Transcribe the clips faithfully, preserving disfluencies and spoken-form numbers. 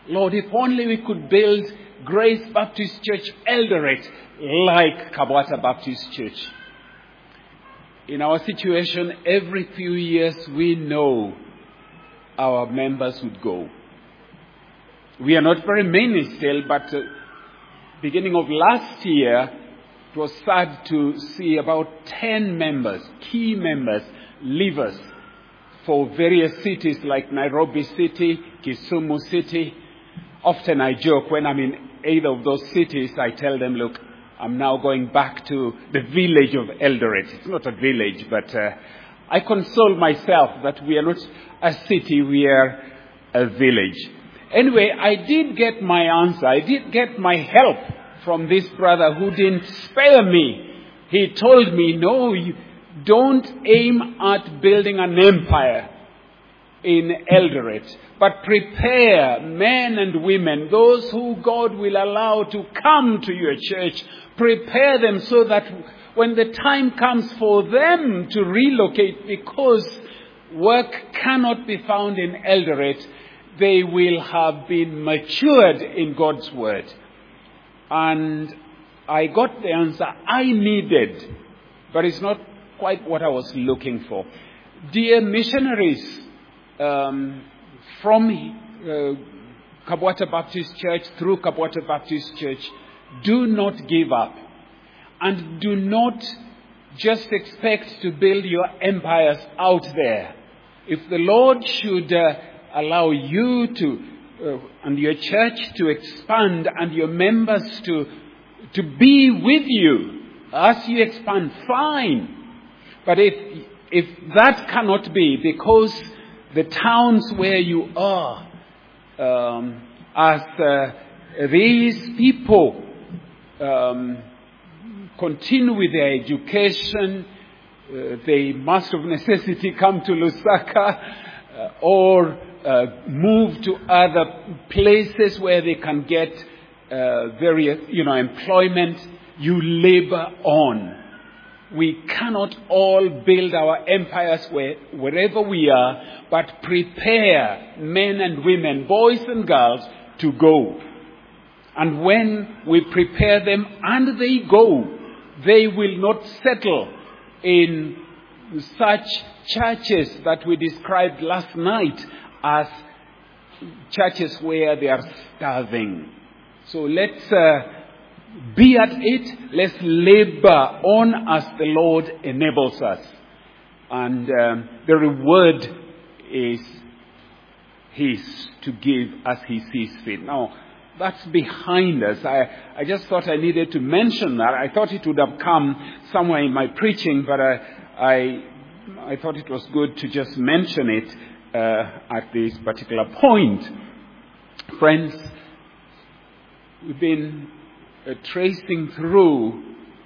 Lord, if only we could build Grace Baptist Church Eldoret like Kabwata Baptist Church. In our situation, every few years we know our members would go. We are not very many still, but uh, beginning of last year, it was sad to see about ten members, key members, leave us for various cities like Nairobi City, Kisumu City. Often I joke when I'm in either of those cities, I tell them, look, I'm now going back to the village of Eldoret. It's not a village, but uh, I console myself that we are not a city, we are a village. Anyway, I did get my answer. I did get my help from this brother who didn't spare me. He told me, no, you don't aim at building an empire in Eldoret, but prepare men and women, those who God will allow to come to your church, prepare them so that when the time comes for them to relocate, because work cannot be found in Eldoret, they will have been matured in God's word. And I got the answer I needed, but it's not quite what I was looking for. Dear missionaries, um, from uh, Kabwata Baptist Church, through Kabwata Baptist Church, do not give up. And do not just expect to build your empires out there. If the Lord should uh, allow you to, uh, and your church to expand and your members to, to be with you as you expand, fine. But if, if that cannot be, because the towns where you are, um, as uh, these people um, continue with their education, uh, they must of necessity come to Lusaka uh, or uh, move to other places where they can get uh, various, you know, employment. You labor on. We cannot all build our empires where, wherever we are, but prepare men and women, boys and girls, to go. And when we prepare them and they go, they will not settle in such churches that we described last night as churches where they are starving. So let's uh, be at it. Let's labor on as the Lord enables us. And um, the reward is His to give as He sees fit. Now, that's behind us. I, I just thought I needed to mention that. I thought it would have come somewhere in my preaching, but I, I, I thought it was good to just mention it uh, at this particular point. Friends, we've been uh, tracing through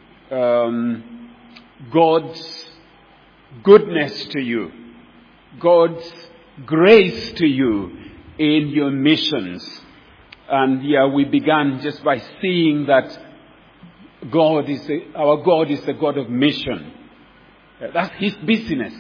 um, God's goodness to you, God's grace to you in your missions. And yeah, we began just by seeing that God is a, our God is the God of mission. Uh, that's His business.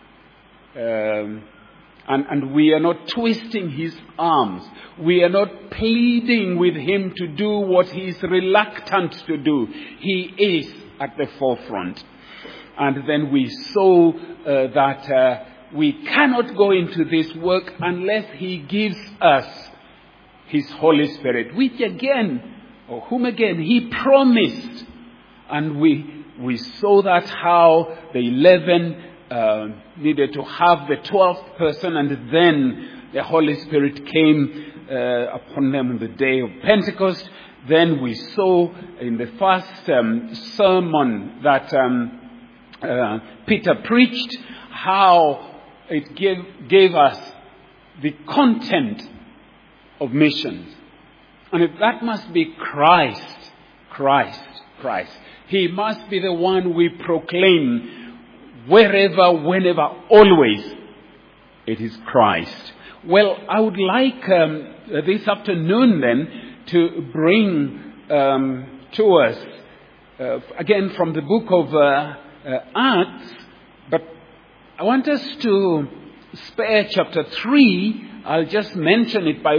Um, and, and we are not twisting His arms. We are not pleading with Him to do what He is reluctant to do. He is at the forefront. And then we saw uh, that uh, we cannot go into this work unless He gives us His Holy Spirit, which again, or whom again, He promised. And we we saw that how the eleven uh, needed to have the twelfth person, and then the Holy Spirit came uh, upon them on the day of Pentecost. Then we saw in the first um, sermon that um, uh, Peter preached how it gave, gave us the content of missions. And if that must be Christ, Christ, Christ. He must be the one we proclaim wherever, whenever, always. It is Christ. Well, I would like um, this afternoon then to bring um, to us, uh, again from the book of uh, uh, Acts, but I want us to spare chapter three. I'll just mention it by way of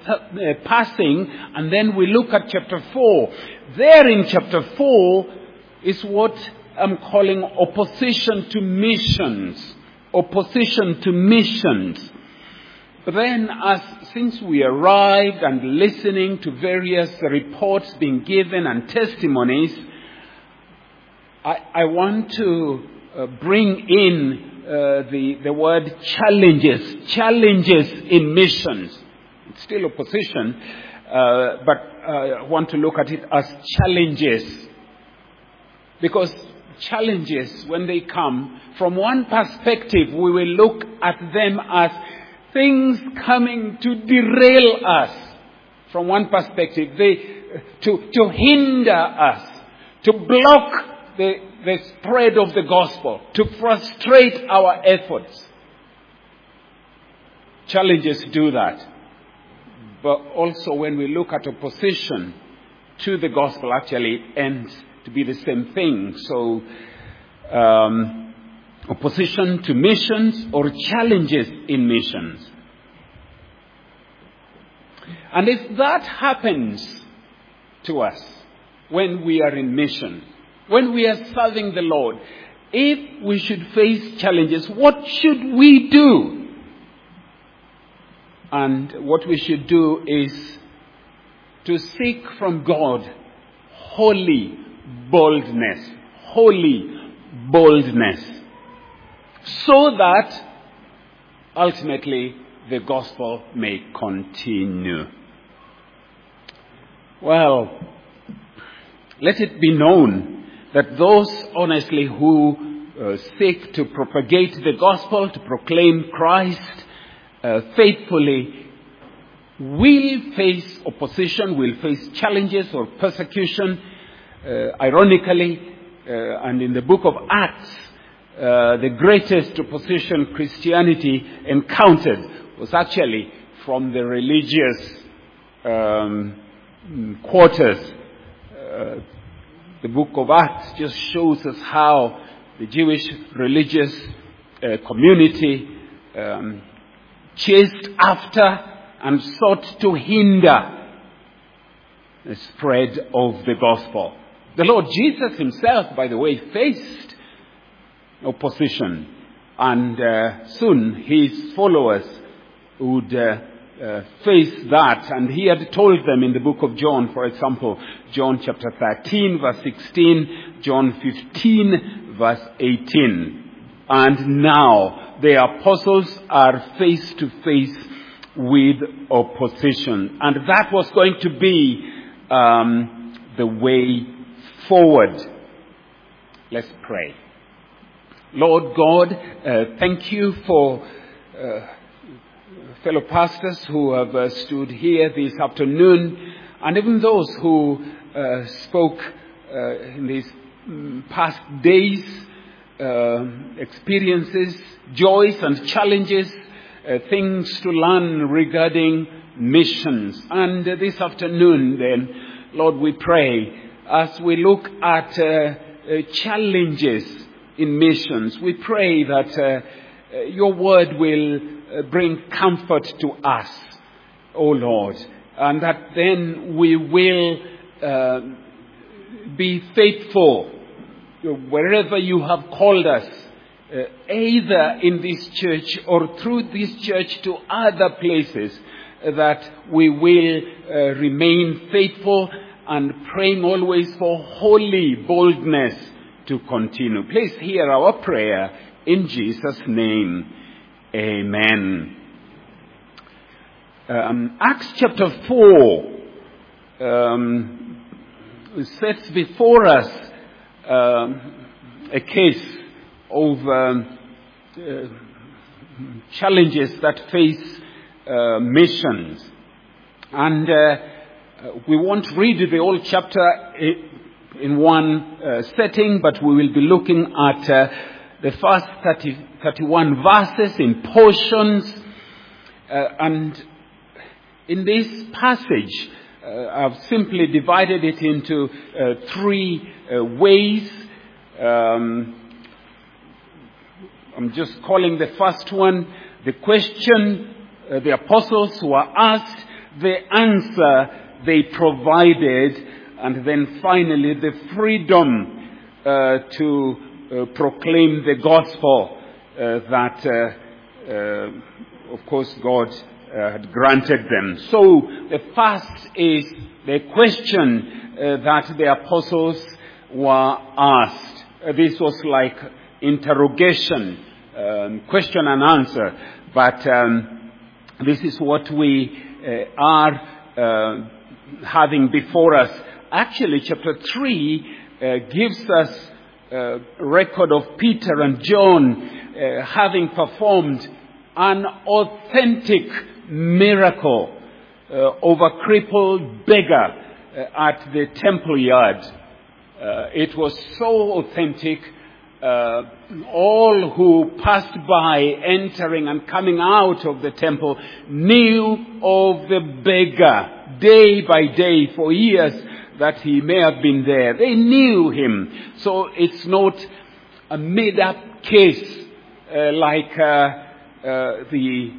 uh, passing, and then we look at chapter four. There in chapter four is what I'm calling opposition to missions. Opposition to missions. But then, as since we arrived and listening to various reports being given and testimonies, I, I want to uh, bring in uh, the, the word challenges. Challenges in missions. It's still opposition, uh, but uh, I want to look at it as challenges. Because challenges, when they come, from one perspective, we will look at them as things coming to derail us. From one perspective, they to to hinder us, to block the, the spread of the gospel, to frustrate our efforts. Challenges do that. But also when we look at opposition to the gospel, actually it ends to be the same thing. So, um, opposition to missions or challenges in missions. And if that happens to us when we are in mission, when we are serving the Lord, if we should face challenges, what should we do? And what we should do is to seek from God holy boldness. Holy boldness. So that ultimately the gospel may continue. Well, let it be known that those honestly who uh, seek to propagate the gospel, to proclaim Christ uh, faithfully, will face opposition, will face challenges or persecution. Uh, ironically, uh, and in the book of Acts, uh, the greatest opposition Christianity encountered was actually from the religious um, quarters. Uh, the book of Acts just shows us how the Jewish religious uh, community um, chased after and sought to hinder the spread of the gospel. The Lord Jesus himself, by the way, faced opposition, and uh, soon his followers would uh, uh, face that. And he had told them in the book of John, for example, John chapter thirteen, verse sixteen, John fifteen, verse eighteen. And now the apostles are face to face with opposition. And that was going to be um, the way forward. Let's pray. Lord God, uh, thank you for uh, fellow pastors who have uh, stood here this afternoon, and even those who uh, spoke uh, in these um, past days, uh, experiences, joys and challenges, uh, things to learn regarding missions. And uh, this afternoon then, Lord, we pray as we look at uh, uh, challenges in missions, we pray that uh, uh, your word will uh, bring comfort to us, O Lord, and that then we will uh, be faithful wherever you have called us, uh, either in this church or through this church to other places, uh, that we will uh, remain faithful and praying always for holy boldness to continue. Please hear our prayer in Jesus' name. Amen. Um, Acts chapter four um, sets before us um, a case of um, uh, challenges that face uh, missions. And uh, we won't read the whole chapter in one uh, setting, but we will be looking at uh, the first thirty, thirty-one verses in portions. Uh, and in this passage, uh, I've simply divided it into uh, three uh, ways. Um, I'm just calling the first one the question uh, the apostles who are asked, the answer they provided, and then finally the freedom uh, to uh, proclaim the gospel uh, that, uh, uh, of course, God uh, had granted them. So the first is the question uh, that the apostles were asked. Uh, this was like interrogation, um, question and answer. But um, this is what we uh, are uh, having before us. Actually, chapter three uh, gives us a record of Peter and John uh, having performed an authentic miracle uh, over a crippled beggar uh, at the temple yard. Uh, it was so authentic. Uh, all who passed by, entering and coming out of the temple, knew of the beggar day by day for years that he may have been there. They knew him. So it's not a made-up case uh, like uh, uh, the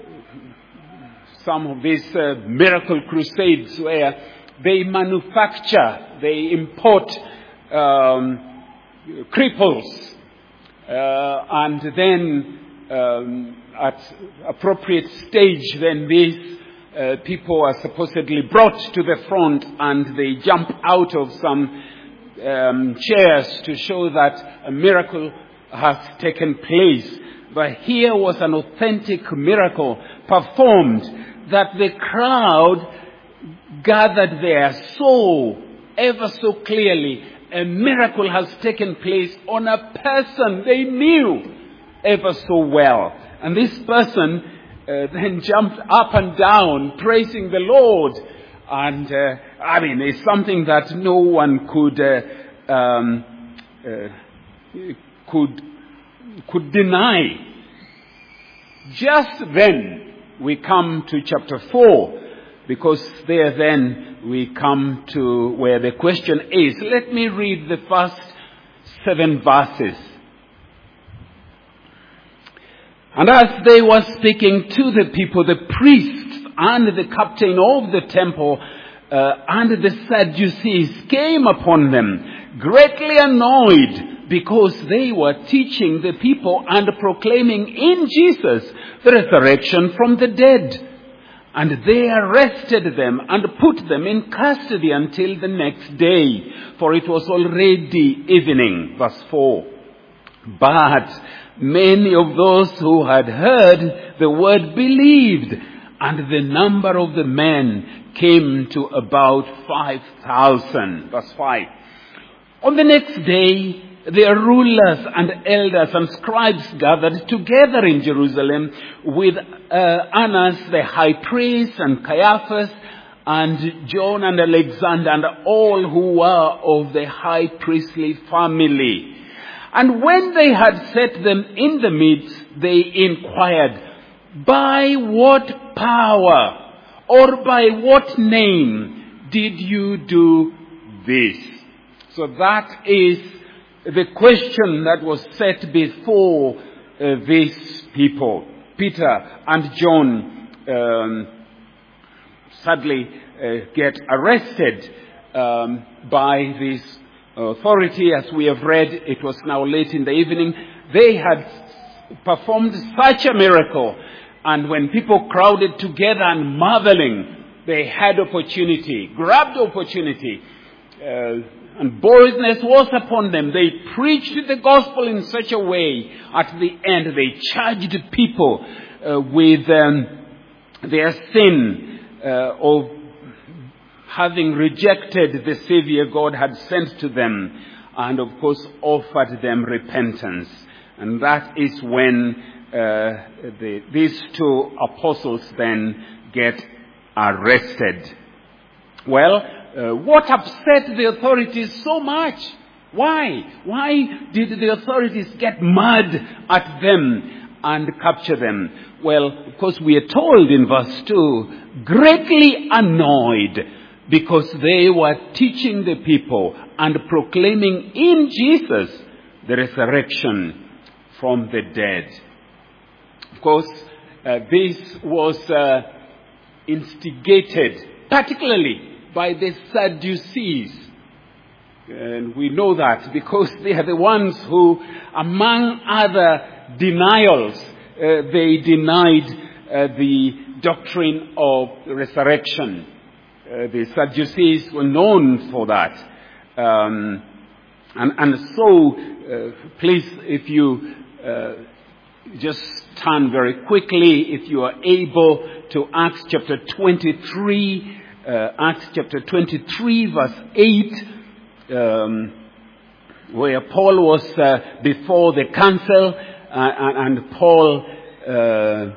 some of these uh, miracle crusades where they manufacture, they import um, cripples, uh, and then um, at appropriate stage, then these uh, people are supposedly brought to the front, and they jump out of some um, chairs to show that a miracle has taken place. But here was an authentic miracle performed that the crowd gathered there saw ever so clearly. A miracle has taken place on a person they knew ever so well. And this person uh, then jumped up and down, praising the Lord. And, uh, I mean, it's something that no one could, uh, um, uh, could, could deny. Just then, we come to chapter four, because there then we come to where the question is. Let me read the first seven verses. And as they were speaking to the people, the priests and the captain of the temple uh, and the Sadducees came upon them, greatly annoyed, because they were teaching the people and proclaiming in Jesus the resurrection from the dead. And they arrested them and put them in custody until the next day, for it was already evening. Verse four. But many of those who had heard the word believed, and the number of the men came to about five thousand. Verse five. On the next day, their rulers and elders and scribes gathered together in Jerusalem with uh, Annas the high priest and Caiaphas and John and Alexander and all who were of the high priestly family. And when they had set them in the midst, they inquired, by what power or by what name did you do this? So that is the question that was set before uh, these people. Peter and John um, sadly uh, get arrested um, by this authority. As we have read, it was now late in the evening. They had performed such a miracle, and when people crowded together and marveling, they had opportunity, grabbed opportunity, uh, and boldness was upon them. They preached the gospel in such a way. At the end, they charged people uh, with um, their sin uh, of having rejected the Savior God had sent to them, and of course offered them repentance. And that is when uh, the, these two apostles then get arrested. Well, Uh, what upset the authorities so much? Why? Why did the authorities get mad at them and capture them? Well, of course, we are told in verse two, greatly annoyed, because they were teaching the people and proclaiming in Jesus the resurrection from the dead. Of course, uh, this was uh, instigated, particularly by the Sadducees. And we know that because they are the ones who, among other denials, uh, they denied uh, the doctrine of resurrection. Uh, the Sadducees were known for that. Um, and, and so, uh, please, if you uh, just turn very quickly, if you are able, to Acts chapter twenty-three, uh, Acts chapter twenty-three, verse eight, um, where Paul was uh, before the council, uh, and, and Paul uh,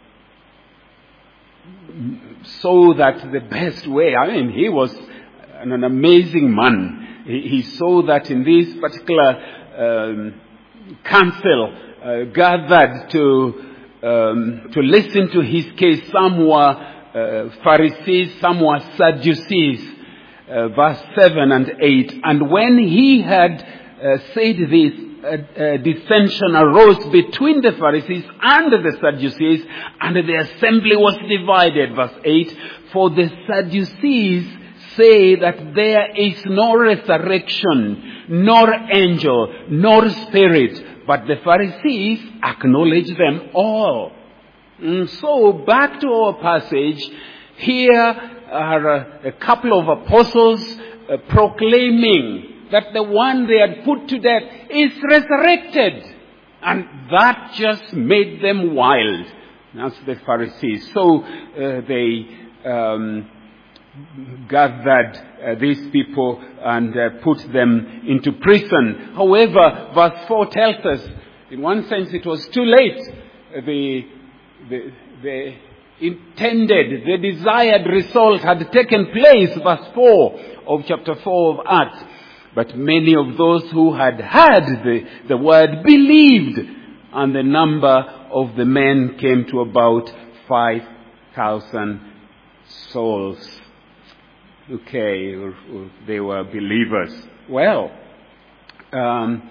saw that the best way, I mean, he was an, an amazing man. He, he saw that in this particular um, council uh, gathered to um, to listen to his case, some were uh, Pharisees, some were Sadducees. Uh, verse seven and eight. And when he had uh, said this, uh, uh, dissension arose between the Pharisees and the Sadducees, and the assembly was divided. Verse eight. For the Sadducees say that there is no resurrection, nor angel, nor spirit, but the Pharisees acknowledge them all. And so, back to our passage, here are a, a couple of apostles uh, proclaiming that the one they had put to death is resurrected. And that just made them wild. That's the Pharisees. So uh, they um, gathered uh, these people and uh, put them into prison. However, verse four tells us, in one sense it was too late. The, the, the intended, the desired result had taken place, verse four of chapter four of Acts. But many of those who had heard the, the word believed, and the number of the men came to about five thousand souls. Okay, or, or they were believers. Well, um,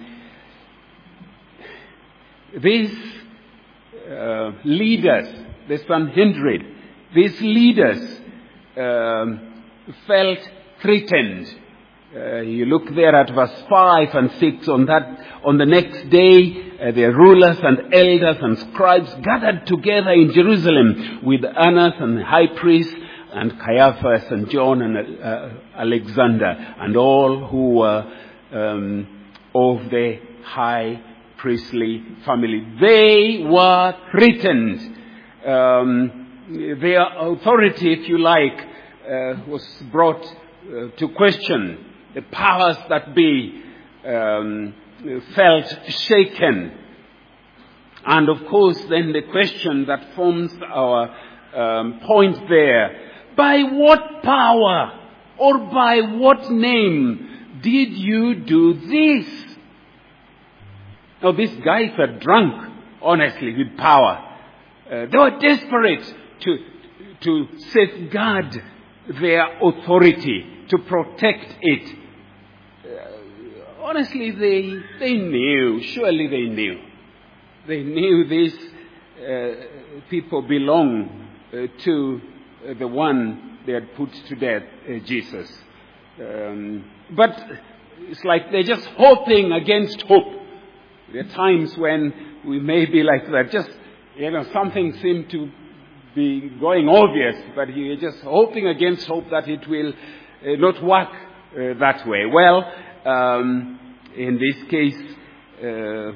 these uh, leaders, the Sanhedrin, these leaders um, felt threatened. Uh, you look there at verse five and six. On that, on the next day, uh, their rulers and elders and scribes gathered together in Jerusalem with Annas and the high priest and Caiaphas and John and uh, Alexander and all who were um, of the high priestly family. They were threatened. Um, their authority, if you like, uh, was brought uh, to question. The powers that be um, felt shaken. And of course, then the question that forms our um, point there, by what power or by what name did you do this? Now, these guys were drunk, honestly, with power. Uh, they were desperate to, to safeguard their authority, to protect it. Uh, honestly, they, they knew, surely they knew. They knew these uh, people belong uh, to uh, the one they had put to death, uh, Jesus. Um, but it's like they're just hoping against hope. There are times when we may be like that, just, you know, something seemed to be going obvious, but you're just hoping against hope that it will uh, not work uh, that way. Well, um, in this case, uh,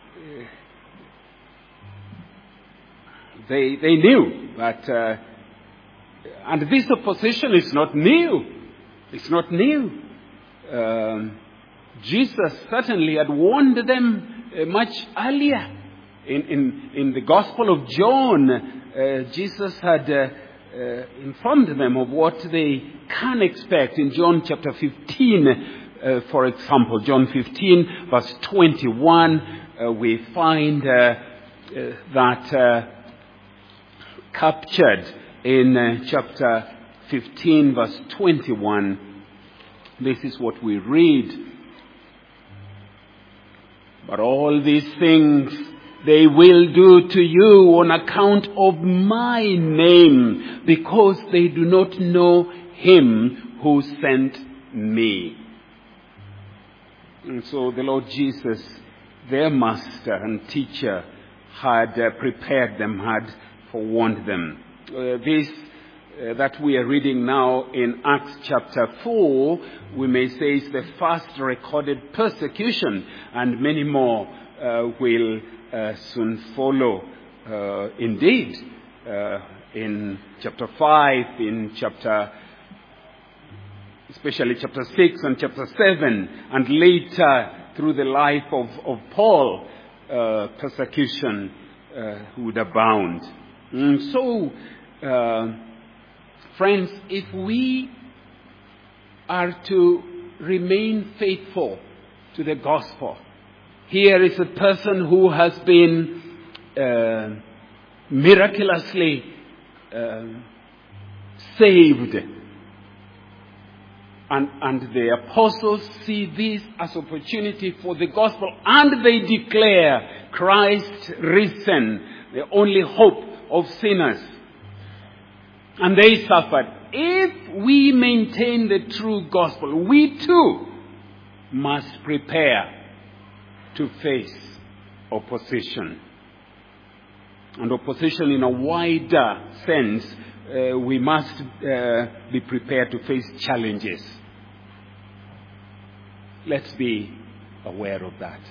they they knew that, uh, and this opposition is not new. It's not new. Um, Jesus certainly had warned them uh, much earlier. In, in, in the Gospel of John, uh, Jesus had uh, uh, informed them of what they can expect. In John chapter fifteen, uh, for example, John fifteen, verse twenty-one, uh, we find uh, uh, that uh, captured in uh, chapter fifteen, verse twenty-one. This is what we read. But all these things they will do to you on account of my name, because they do not know him who sent me. And so the Lord Jesus, their master and teacher, had uh, prepared them, had forewarned them. Uh, this uh, that we are reading now in Acts chapter four, we may say is the first recorded persecution, and many more uh, will uh, soon follow. Uh, indeed, uh, in chapter five, in chapter, especially chapter six and chapter seven, and later through the life of, of Paul, uh, persecution uh, would abound. And so, uh, friends, if we are to remain faithful to the gospel, here is a person who has been uh, miraculously uh, saved. And, and the apostles see this as opportunity for the gospel, and they declare Christ risen, the only hope of sinners. And they suffered. If we maintain the true gospel, we too must prepare to face opposition. And opposition in a wider sense, uh, we must uh, be prepared to face challenges. Let's be aware of that.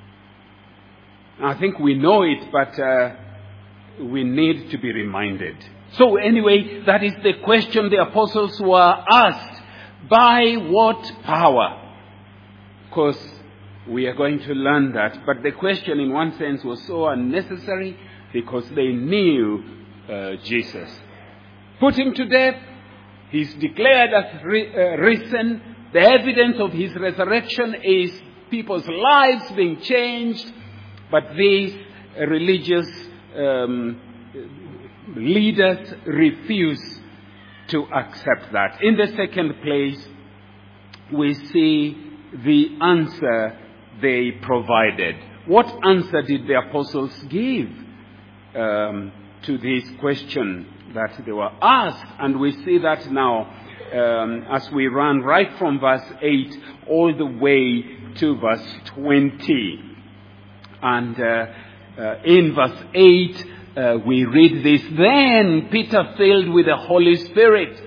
I think we know it, but uh, we need to be reminded. So anyway, that is the question the apostles were asked. By what power? Of course, we are going to learn that. But the question in one sense was so unnecessary because they knew uh, Jesus. Put him to death. He's declared as ri- uh, risen. The evidence of his resurrection is people's lives being changed. But these uh, religious um, leaders refuse to accept that. In the second place, we see the answer they provided. What answer did the apostles give um, to this question that they were asked? And we see that now um, as we run right from verse eight all the way to verse twenty. And uh, uh, in verse eight, uh, we read this. Then Peter, filled with the Holy Spirit,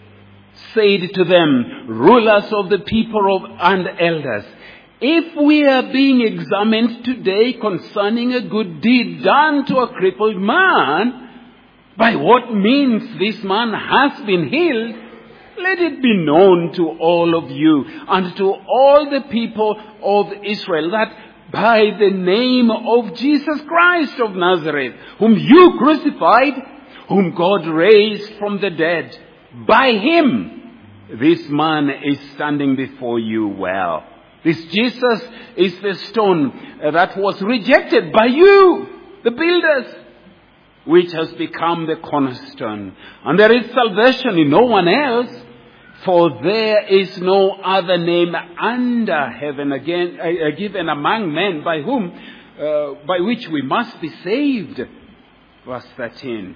said to them, rulers of the people of, and elders, if we are being examined today concerning a good deed done to a crippled man, by what means this man has been healed, let it be known to all of you and to all the people of Israel that by the name of Jesus Christ of Nazareth, whom you crucified, whom God raised from the dead, by him this man is standing before you well. This Jesus is the stone that was rejected by you, the builders, which has become the cornerstone. And there is salvation in no one else, for there is no other name under heaven again uh, given among men by whom, uh, by which we must be saved. Verse thirteen.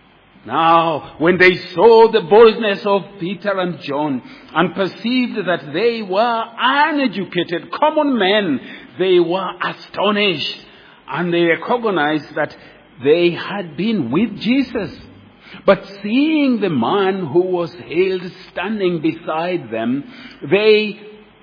Now, when they saw the boldness of Peter and John and perceived that they were uneducated, common men, they were astonished, and they recognized that they had been with Jesus. But seeing the man who was healed standing beside them, they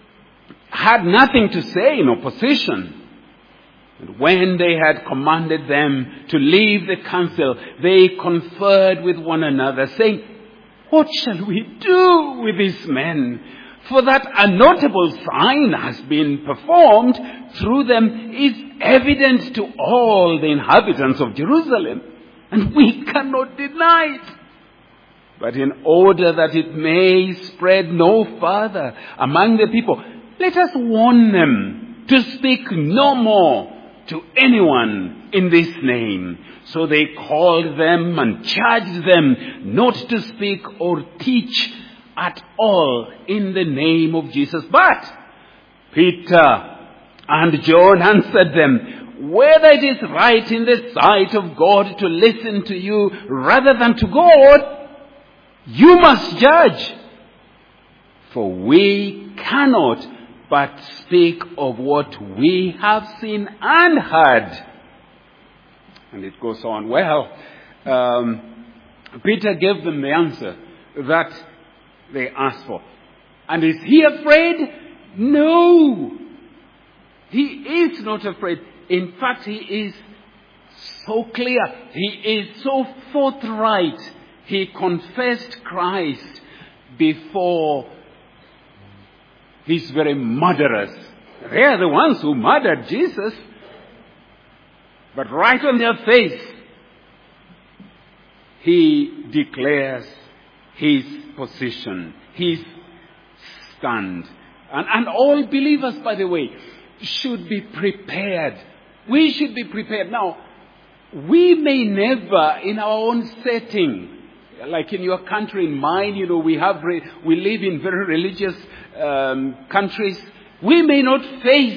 had nothing to say in opposition. And when they had commanded them to leave the council, they conferred with one another, saying, what shall we do with these men? For that a notable sign has been performed through them is evident to all the inhabitants of Jerusalem, and we cannot deny it. But in order that it may spread no further among the people, let us warn them to speak no more to anyone in this name. So they called them and charged them not to speak or teach at all in the name of Jesus. But Peter and John answered them, whether it is right in the sight of God to listen to you rather than to God, you must judge. For we cannot but speak of what we have seen and heard. And it goes on. Well, um, Peter gave them the answer that they asked for. And is he afraid? No. He is not afraid. In fact, he is so clear. He is so forthright. He confessed Christ before his very murderers. They are the ones who murdered Jesus. But right on their face, he declares his position, his stand. And, and all believers, by the way, should be prepared. We should be prepared. Now, we may never, in our own setting, like in your country, in mine, you know, we have re- we live in very religious um, countries. We may not face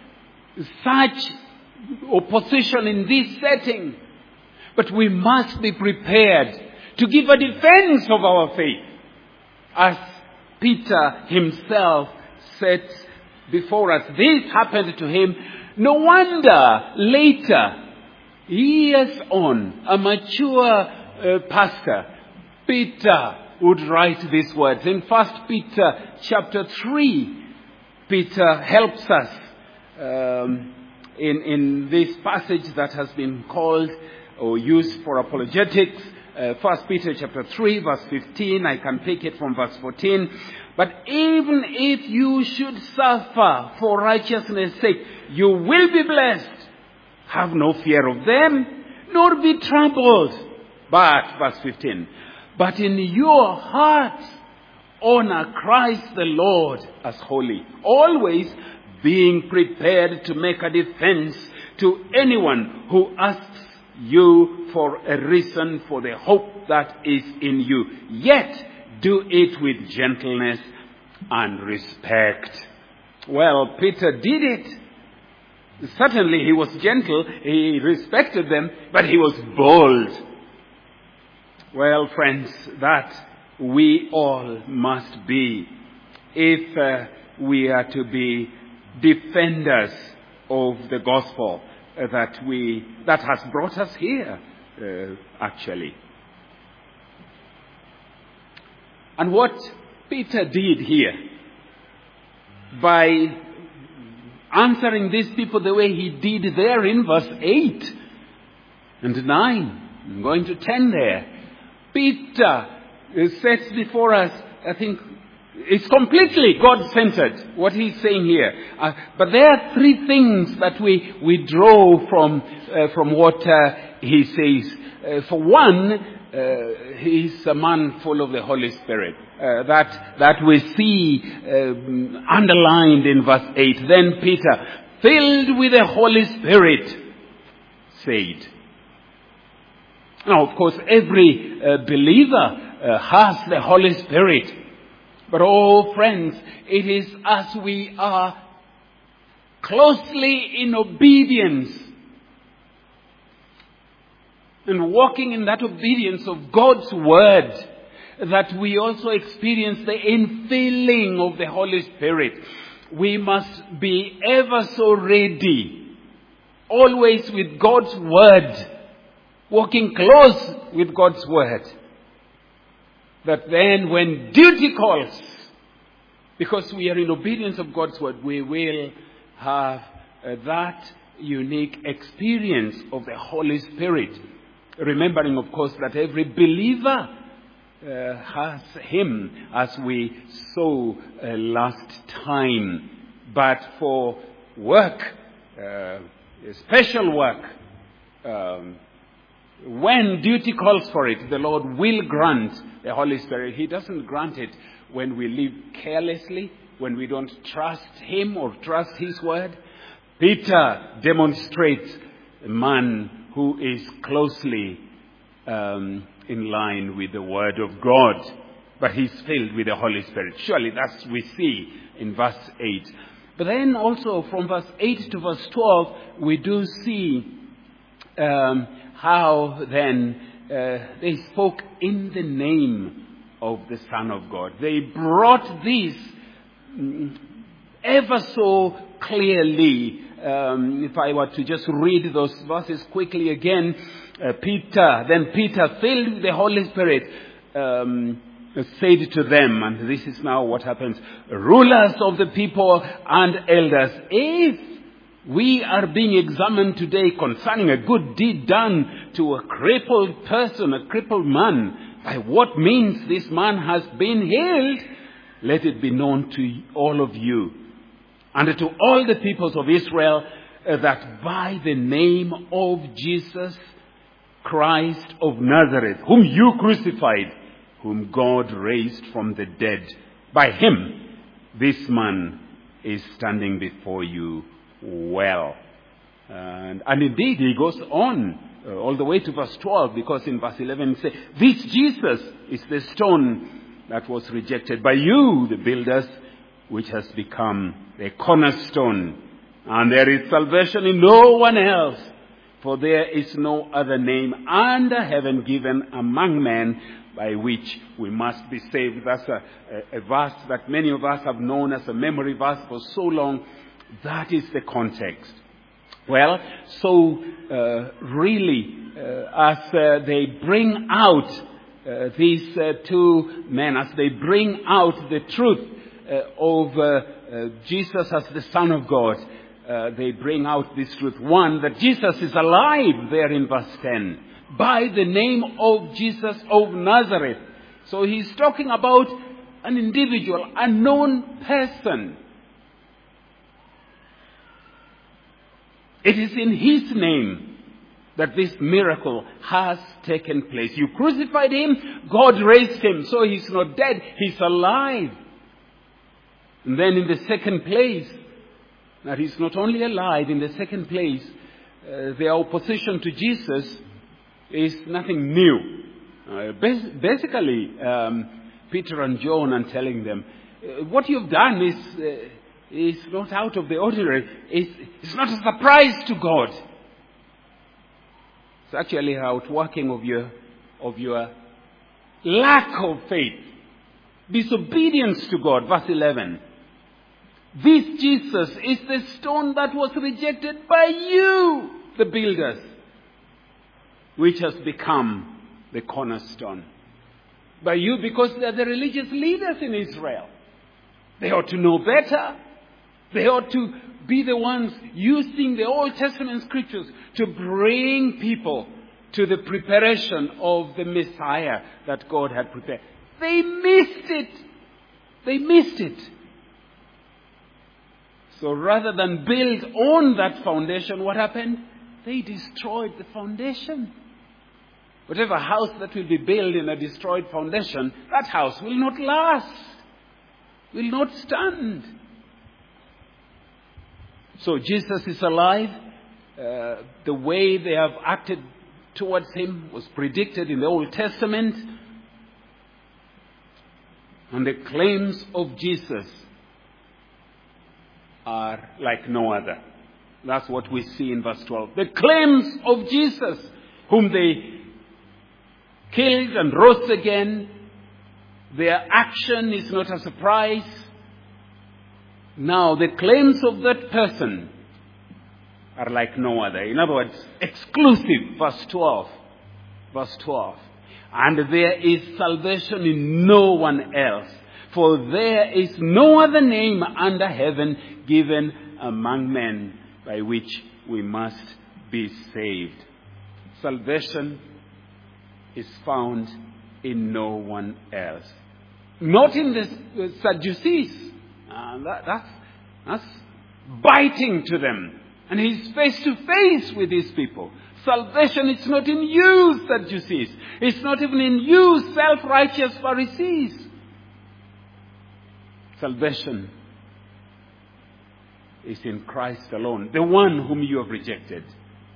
such opposition in this setting, but we must be prepared to give a defense of our faith, as Peter himself sets before us. This happened to him. No wonder later, years on, a mature uh, pastor, Peter, would write these words. In First Peter chapter three, Peter helps us um, in, in this passage that has been called or used for apologetics. Uh, First Peter chapter three, verse fifteen. I can pick it from verse fourteen. But even if you should suffer for righteousness' sake, you will be blessed. Have no fear of them, nor be troubled. But, verse fifteen, but in your hearts honor Christ the Lord as holy, always being prepared to make a defense to anyone who asks you for a reason for the hope that is in you. Yet do it with gentleness and respect. Well, Peter did it. Certainly he was gentle, he respected them, but he was bold. Well, friends, that we all must be if uh, we are to be defenders of the gospel uh, that we that has brought us here, uh, actually. And what Peter did here, by answering these people the way he did there in verse eight and nine, I'm going to ten there, Peter sets before us, I think, it's completely God-centered, what he's saying here. Uh, but there are three things that we, we draw from, uh, from what uh, he says. Uh, for one, uh, he's a man full of the Holy Spirit. Uh, that, that we see uh, underlined in verse eight. Then Peter, filled with the Holy Spirit, said. Now, of course, every uh, believer uh, has the Holy Spirit. But, oh, friends, it is as we are closely in obedience and walking in that obedience of God's word that we also experience the infilling of the Holy Spirit. We must be ever so ready, always with God's word, walking close with God's word. That then when duty calls, because we are in obedience of God's word, we will have uh, that unique experience of the Holy Spirit. Remembering, of course, that every believer uh, has Him, as we saw uh, last time. But for work, uh, special work, um, when duty calls for it, the Lord will grant the Holy Spirit. He doesn't grant it when we live carelessly, when we don't trust Him or trust His word. Peter demonstrates a man who is closely um, in line with the word of God, but he's filled with the Holy Spirit. Surely that's we see in verse eight. But then also from verse eight to verse twelve, we do see um, how then uh, they spoke in the name of the Son of God. They brought this ever so clearly. Um, if I were to just read those verses quickly again, uh, Peter, then Peter, filled with the Holy Spirit, um, said to them, and this is now what happens, rulers of the people and elders, if we are being examined today concerning a good deed done to a crippled person, a crippled man, by what means this man has been healed, let it be known to all of you and to all the peoples of Israel uh, that by the name of Jesus Christ of Nazareth, whom you crucified, whom God raised from the dead, by him this man is standing before you well. And, and indeed he goes on uh, all the way to verse twelve, because in verse eleven it says, this Jesus is the stone that was rejected by you, the builders, which has become a cornerstone. And there is salvation in no one else, for there is no other name under heaven given among men by which we must be saved. That's a, a, a verse that many of us have known as a memory verse for so long. That is the context. Well, so uh, really, uh, as uh, they bring out uh, these uh, two men, as they bring out the truth uh, of uh, uh, Jesus as the Son of God, uh, they bring out this truth. One, that Jesus is alive there in verse ten. By the name of Jesus of Nazareth. So he's talking about an individual, a known person. It is in his name that this miracle has taken place. You crucified him, God raised him, so he's not dead, he's alive. And then in the second place, that he's not only alive, in the second place, uh, their opposition to Jesus is nothing new. Uh, bas- basically, um, Peter and John are telling them, uh, what you've done is uh, is not out of the ordinary. It's, it's not a surprise to God. It's actually an outworking of your of your lack of faith, disobedience to God. Verse eleven. This Jesus is the stone that was rejected by you, the builders, which has become the cornerstone. By you, because they are the religious leaders in Israel. They ought to know better. They ought to be the ones using the Old Testament scriptures to bring people to the preparation of the Messiah that God had prepared. They missed it. They missed it. So rather than build on that foundation, what happened? They destroyed the foundation. Whatever house that will be built in a destroyed foundation, that house will not last, will not stand. So Jesus is alive. Uh, the way they have acted towards him was predicted in the Old Testament. And the claims of Jesus are like no other. That's what we see in verse twelve. The claims of Jesus, whom they killed and rose again, their action is not a surprise. Now, the claims of that person are like no other. In other words, exclusive. Verse twelve. Verse twelve. And there is salvation in no one else. For there is no other name under heaven given among men by which we must be saved. Salvation is found in no one else. Not in the Sadducees. Uh, that, that's, that's biting to them. And he's face to face with these people. Salvation is not in you, Sadducees. It's not even in you, self-righteous Pharisees. Salvation is in Christ alone, the one whom you have rejected.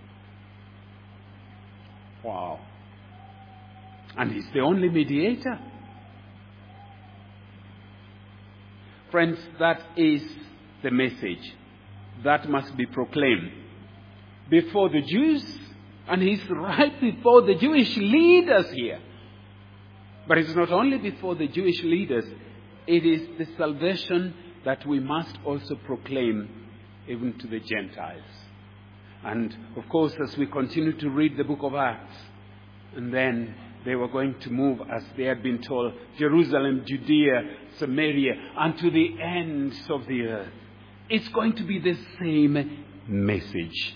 Wow. And he's the only mediator. Friends, that is the message that must be proclaimed before the Jews, and he's right before the Jewish leaders here. But it's not only before the Jewish leaders, it is the salvation that we must also proclaim even to the Gentiles. And of course, as we continue to read the book of Acts, and then they were going to move, as they had been told, Jerusalem, Judea, Samaria, and to the ends of the earth. It's going to be the same message.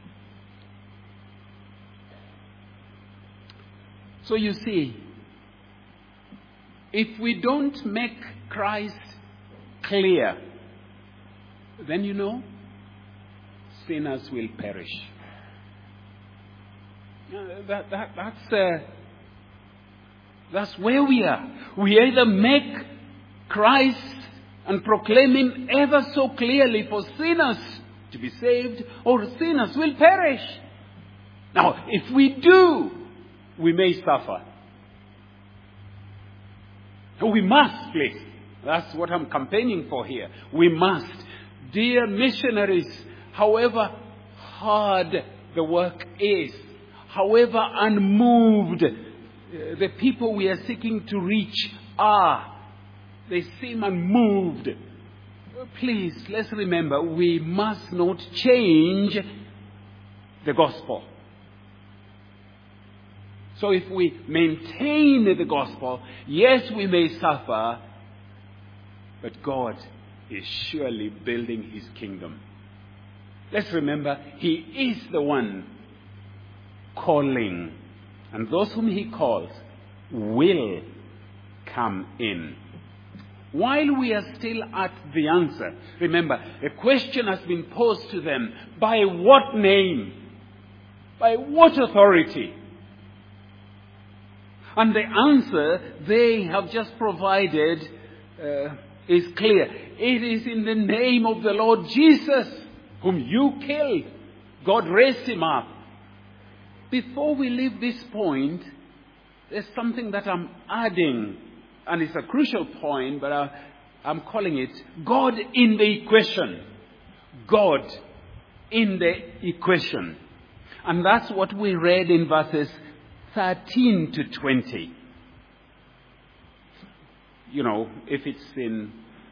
So you see, if we don't make Christ clear, then you know, sinners will perish. That, that, that's, uh, that's where we are. We either make Christ and proclaim Him ever so clearly for sinners to be saved, or sinners will perish. Now, if we do, we may suffer. We must, please. That's what I'm campaigning for here. We must. Dear missionaries, however hard the work is, however unmoved the people we are seeking to reach are, they seem unmoved. Please, let's remember, we must not change the gospel. So if we maintain the gospel, yes, we may suffer, but God is surely building His kingdom. Let's remember, He is the one calling, and those whom He calls will come in. While we are still at the answer, remember, a question has been posed to them. By what name? By what authority? And the answer they have just provided uh, is clear. It is in the name of the Lord Jesus, whom you killed. God raised Him up. Before we leave this point, there's something that I'm adding. And it's a crucial point, but I, I'm calling it God in the equation. God in the equation. And that's what we read in verses thirteen to twenty. You know, if it's in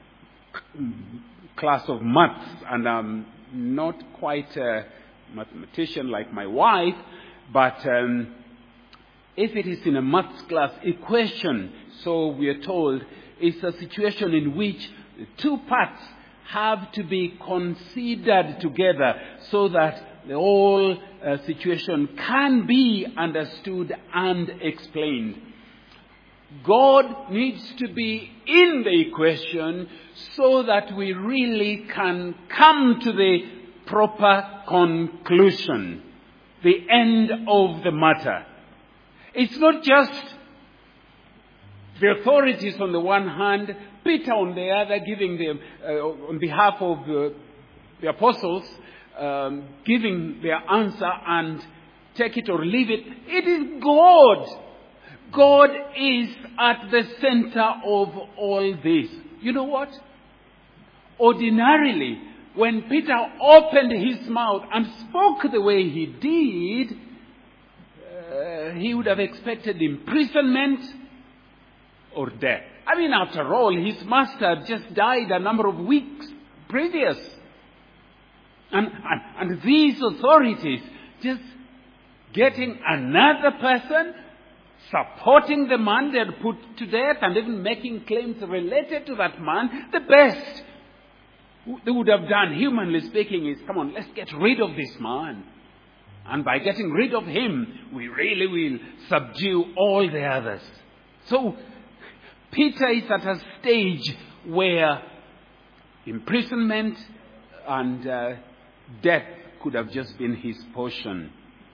class of maths, and I'm not quite a mathematician like my wife, but um, if it is in a maths class, equation, so we are told, is a situation in which two parts have to be considered together so that the whole uh, situation can be understood and explained. God needs to be in the equation so that we really can come to the proper conclusion, the end of the matter. It's not just the authorities on the one hand, Peter on the other, giving them, uh, on behalf of the, the apostles, um, giving their answer and take it or leave it. It is God. God is at the center of all this. You know what? Ordinarily, when Peter opened his mouth and spoke the way he did, uh, he would have expected imprisonment or death. I mean, after all, his master had just died a number of weeks previous. And, and, and these authorities just getting another person, supporting the man they had put to death, and even making claims related to that man, the best they would have done, humanly speaking, is, come on, let's get rid of this man. And by getting rid of him, we really will subdue all the others. So, Peter is at a stage where imprisonment and uh, death could have just been his portion.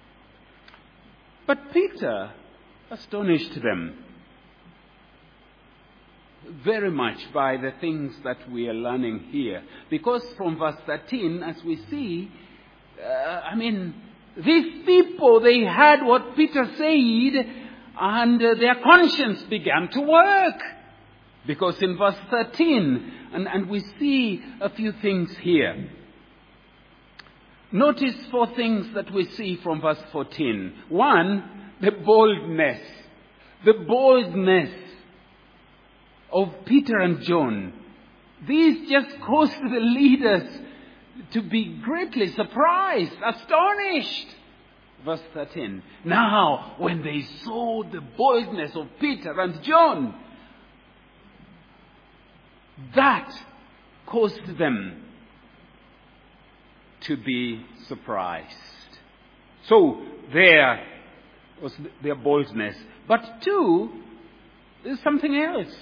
But Peter astonished them very much by the things that we are learning here. Because from verse thirteen, as we see, uh, I mean, these people, they heard what Peter said, and uh, their conscience began to work. Because in verse thirteen, and, and we see a few things here. Notice four things that we see from verse fourteen. One, the boldness. The boldness of Peter and John. These just caused the leaders to be greatly surprised, astonished. Verse thirteen. Now, when they saw the boldness of Peter and John, that caused them to be surprised. So, there was their boldness. But two, there's something else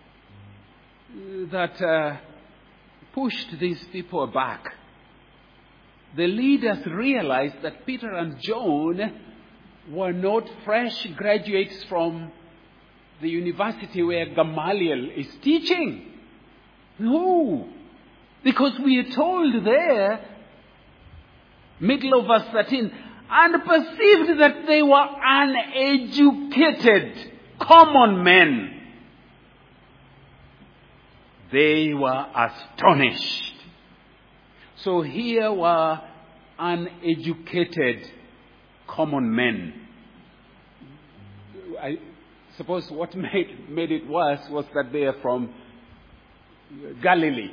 that uh, pushed these people back. The leaders realized that Peter and John were not fresh graduates from the university where Gamaliel is teaching. No, because we are told there, middle of verse thirteen, and perceived that they were uneducated, common men. They were astonished. So here were uneducated, common men. I suppose what made, made it worse was that they are from Galilee.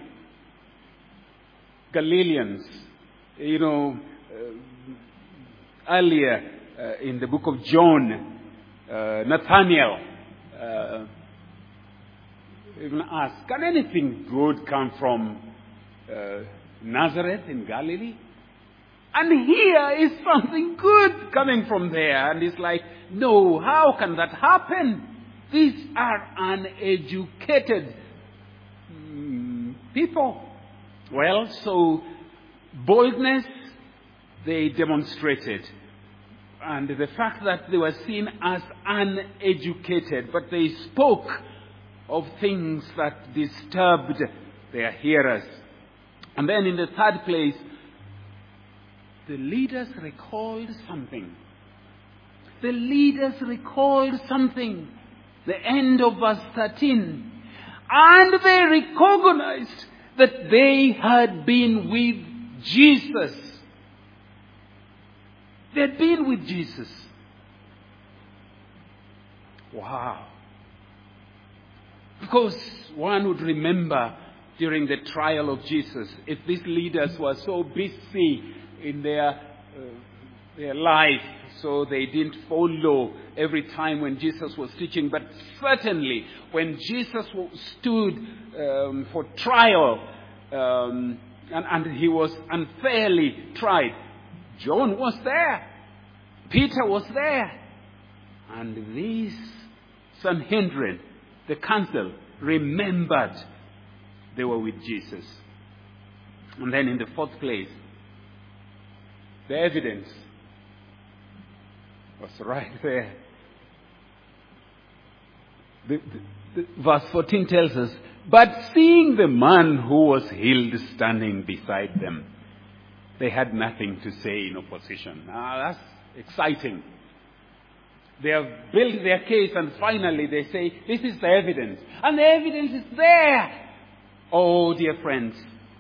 Galileans. You know, uh, earlier uh, in the book of John, uh, Nathaniel uh, even asked, can anything good come from uh, Nazareth in Galilee? And here is something good coming from there. And it's like, no, how can that happen? These are uneducated mm, people. Well, so boldness they demonstrated. And the fact that they were seen as uneducated, but they spoke of things that disturbed their hearers. And then in the third place, the leaders recalled something. The leaders recalled something. The end of verse thirteen. And they recognized that they had been with Jesus. They had been with Jesus. Wow. Of course, one would remember during the trial of Jesus, if these leaders were so busy in their uh, their life, so they didn't follow every time when Jesus was teaching. But certainly, when Jesus stood um, for trial um, and, and he was unfairly tried, John was there, Peter was there, and these Sanhedrin, the council, remembered they were with Jesus. And then in the fourth place, the evidence was right there. The, the, the, verse fourteen tells us, but seeing the man who was healed standing beside them, they had nothing to say in opposition. Ah, that's exciting. They have built their case and finally they say, this is the evidence. And the evidence is there. Oh, dear friends.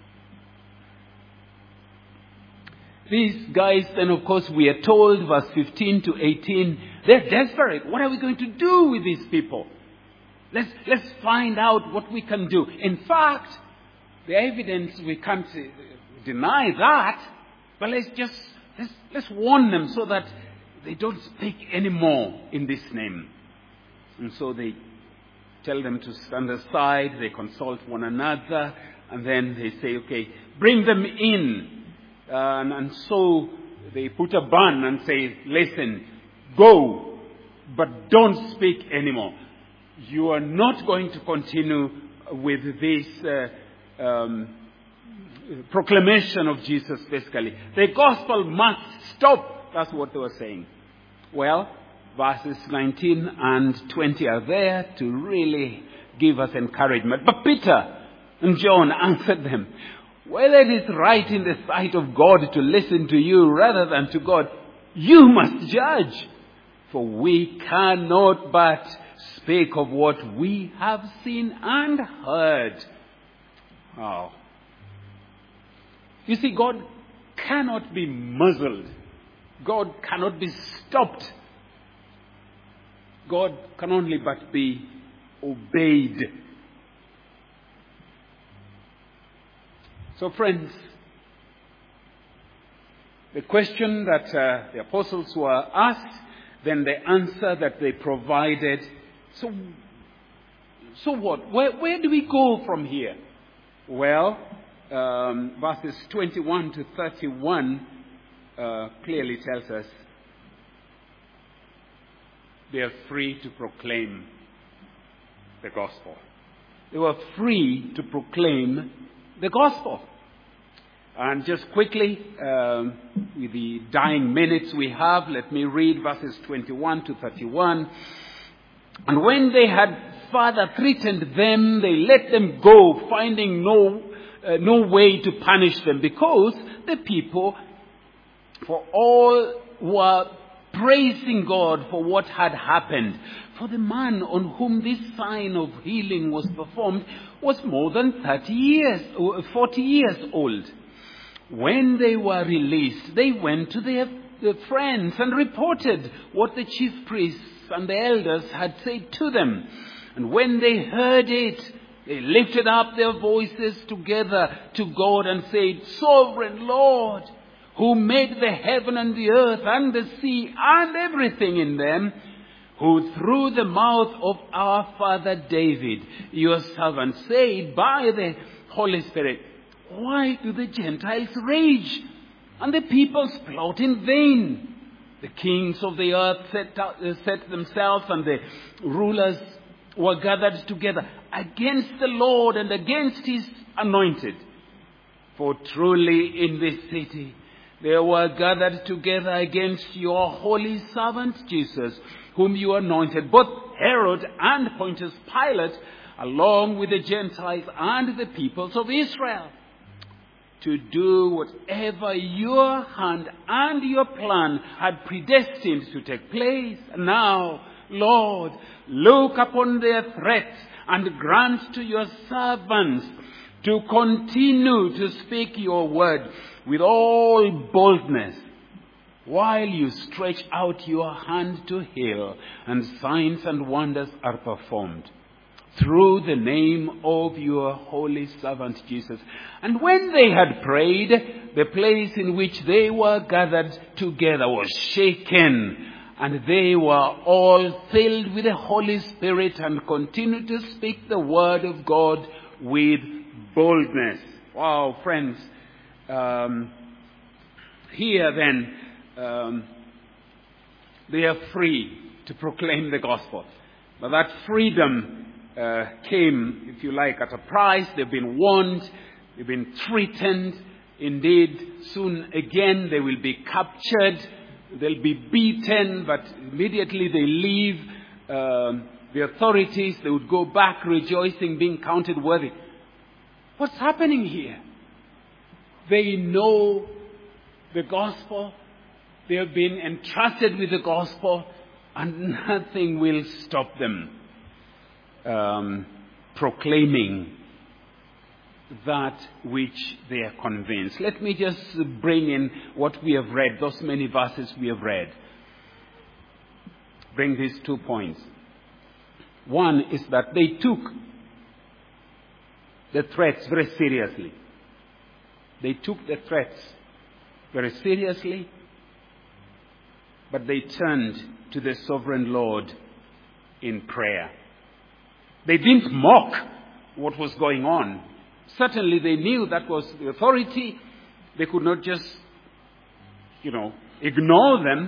These guys, then of course we are told, verse fifteen to eighteen, they're desperate. What are we going to do with these people? Let's, let's find out what we can do. In fact, the evidence, we can't deny that, but let's just, let's, let's warn them so that they don't speak anymore in this name. And so they tell them to stand aside, they consult one another, and then they say, okay, bring them in. Uh, and, and so they put a ban and say, listen, go, but don't speak anymore. You are not going to continue with this uh, um, proclamation of Jesus, basically. The gospel must stop. That's what they were saying. Well, verses nineteen and twenty are there to really give us encouragement. But Peter and John answered them, whether it is right in the sight of God to listen to you rather than to God, you must judge. For we cannot but speak of what we have seen and heard. Oh. You see, God cannot be muzzled. God cannot be stopped. God can only but be obeyed. So friends, the question that uh, the apostles were asked, then the answer that they provided. So, so what? Where, where do we go from here? Well, um, verses twenty-one to thirty-one uh, clearly tells us they are free to proclaim the gospel. They were free to proclaim the gospel. And just quickly, um, with the dying minutes we have, let me read verses twenty-one to thirty-one. And when they had further threatened them, they let them go, finding no uh, no way to punish them, because the people, for all, were praising God for what had happened. For the man on whom this sign of healing was performed was more than thirty years, or forty years old. When they were released, they went to their, their friends and reported what the chief priests and the elders had said to them. And when they heard it, they lifted up their voices together to God and said, Sovereign Lord, who made the heaven and the earth and the sea and everything in them, who through the mouth of our father David, your servant, said by the Holy Spirit, why do the Gentiles rage and the peoples plot in vain? The kings of the earth set, out, uh, set themselves, and the rulers were gathered together against the Lord and against his anointed. For truly in this city they were gathered together against your holy servant Jesus, whom you anointed, both Herod and Pontius Pilate, along with the Gentiles and the peoples of Israel, to do whatever your hand and your plan had predestined to take place. Now, Lord, look upon their threats and grant to your servants to continue to speak your word with all boldness, while you stretch out your hand to heal, and signs and wonders are performed through the name of your holy servant Jesus. And when they had prayed, the place in which they were gathered together was shaken, and they were all filled with the Holy Spirit and continued to speak the word of God with boldness. Wow, friends. Um, here then, um, they are free to proclaim the gospel. But that freedom uh, came, if you like, at a price. They've been warned. They've been threatened. Indeed, soon again they will be captured. They'll be beaten, but immediately they leave um, the authorities. They would go back rejoicing, being counted worthy. What's happening here? They know the gospel. They have been entrusted with the gospel, and nothing will stop them um, proclaiming that which they are convinced. Let me just bring in what we have read, those many verses we have read. Bring these two points. One is that they took the threats very seriously. They took the threats very seriously, but they turned to the sovereign Lord in prayer. They didn't mock what was going on. Certainly they knew that was the authority. They could not just, you know, ignore them.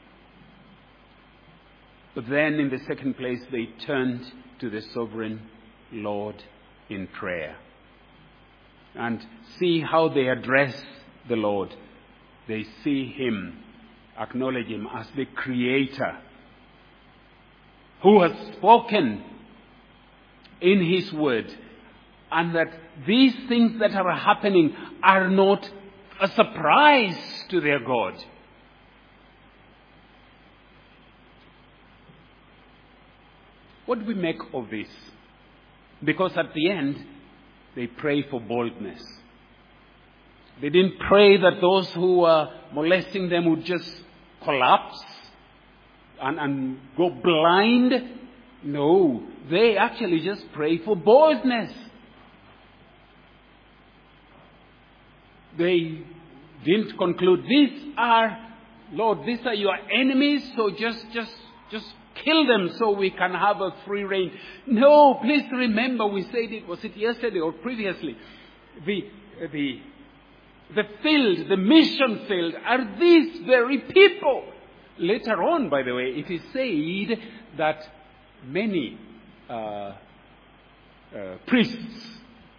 But then in the second place, they turned to the sovereign Lord in prayer. And see how they address the Lord. They see him, acknowledge him as the Creator, who has spoken in his word, and that these things that are happening are not a surprise to their God. What do we make of this? Because at the end, they pray for boldness. They didn't pray that those who were molesting them would just collapse and, and go blind. No, they actually just pray for boldness. They didn't conclude, these are, Lord, these are your enemies, so just, just, just kill them so we can have a free reign. No, please remember, we said it, was it yesterday or previously? The, the, the field, the mission field are these very people. Later on, by the way, it is said that many uh, uh, priests